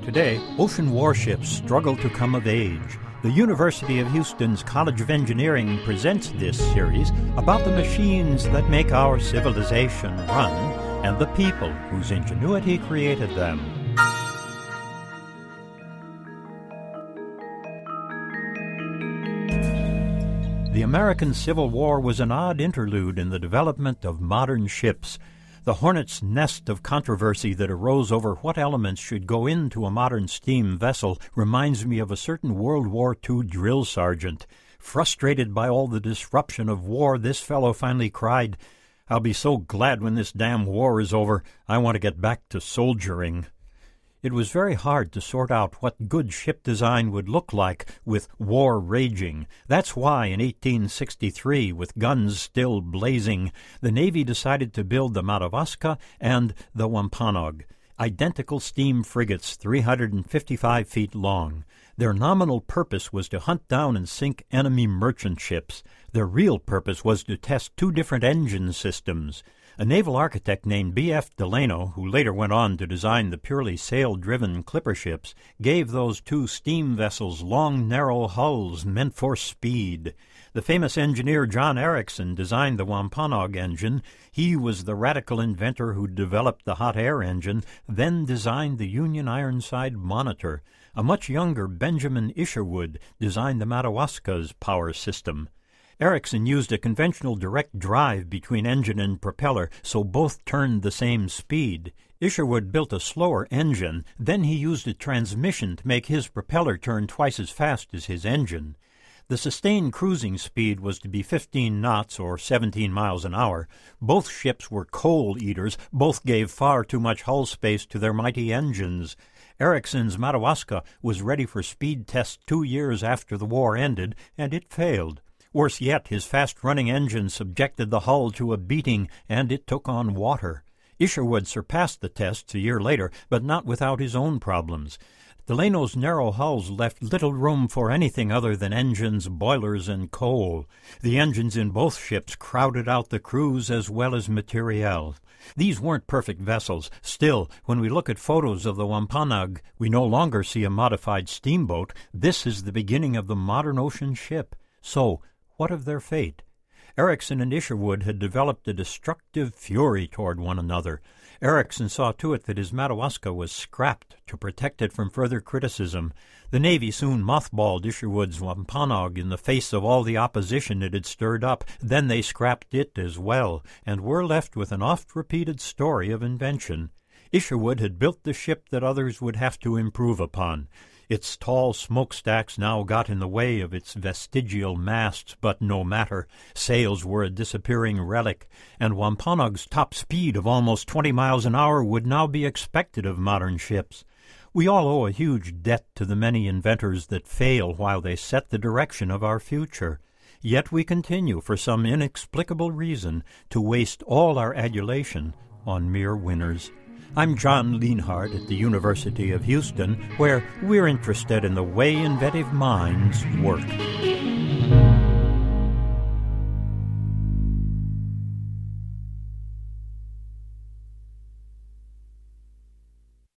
Today, ocean warships struggle to come of age. The University of Houston's College of Engineering presents this series about the machines that make our civilization run and the people whose ingenuity created them. The American Civil War was an odd interlude in the development of modern ships. The hornet's nest of controversy that arose over what elements should go into a modern steam vessel reminds me of a certain World War II drill sergeant. Frustrated by all the disruption of war, this fellow finally cried, "I'll be so glad when this damn war is over. I want to get back to soldiering." It was very hard to sort out what good ship design would look like with war raging. That's why in 1863, with guns still blazing, the Navy decided to build the Madawaska and the Wampanoag, identical steam frigates 355 feet long. Their nominal purpose was to hunt down and sink enemy merchant ships. Their real purpose was to test two different engine systems. A naval architect named B.F. Delano, who later went on to design the purely sail-driven clipper ships, gave those two steam vessels long, narrow hulls meant for speed. The famous engineer John Ericsson designed the Wampanoag engine. He was the radical inventor who developed the hot air engine, then designed the Union Ironside Monitor. A much younger Benjamin Isherwood designed the Madawaska's power system. Ericsson used a conventional direct drive between engine and propeller, so both turned the same speed. Isherwood built a slower engine, then he used a transmission to make his propeller turn twice as fast as his engine. The sustained cruising speed was to be 15 knots or 17 miles an hour. Both ships were coal eaters, both gave far too much hull space to their mighty engines. Ericsson's Madawaska was ready for speed tests 2 years after the war ended, and it failed. Worse yet, his fast-running engine subjected the hull to a beating, and it took on water. Isherwood surpassed the tests a year later, but not without his own problems. Delano's narrow hulls left little room for anything other than engines, boilers, and coal. The engines in both ships crowded out the crews as well as materiel. These weren't perfect vessels. Still, when we look at photos of the Wampanoag, we no longer see a modified steamboat. This is the beginning of the modern ocean ship. So, what of their fate? Ericsson and Isherwood had developed a destructive fury toward one another. Ericsson saw to it that his Madawaska was scrapped to protect it from further criticism. The Navy soon mothballed Isherwood's Wampanoag in the face of all the opposition it had stirred up. Then they scrapped it as well, and were left with an oft-repeated story of invention. Isherwood had built the ship that others would have to improve upon. Its tall smokestacks now got in the way of its vestigial masts, but no matter. Sails were a disappearing relic, and Wampanoag's top speed of almost 20 miles an hour would now be expected of modern ships. We all owe a huge debt to the many inventors that fail while they set the direction of our future. Yet we continue, for some inexplicable reason, to waste all our adulation on mere winners. I'm John Lienhard at the University of Houston, where we're interested in the way inventive minds work.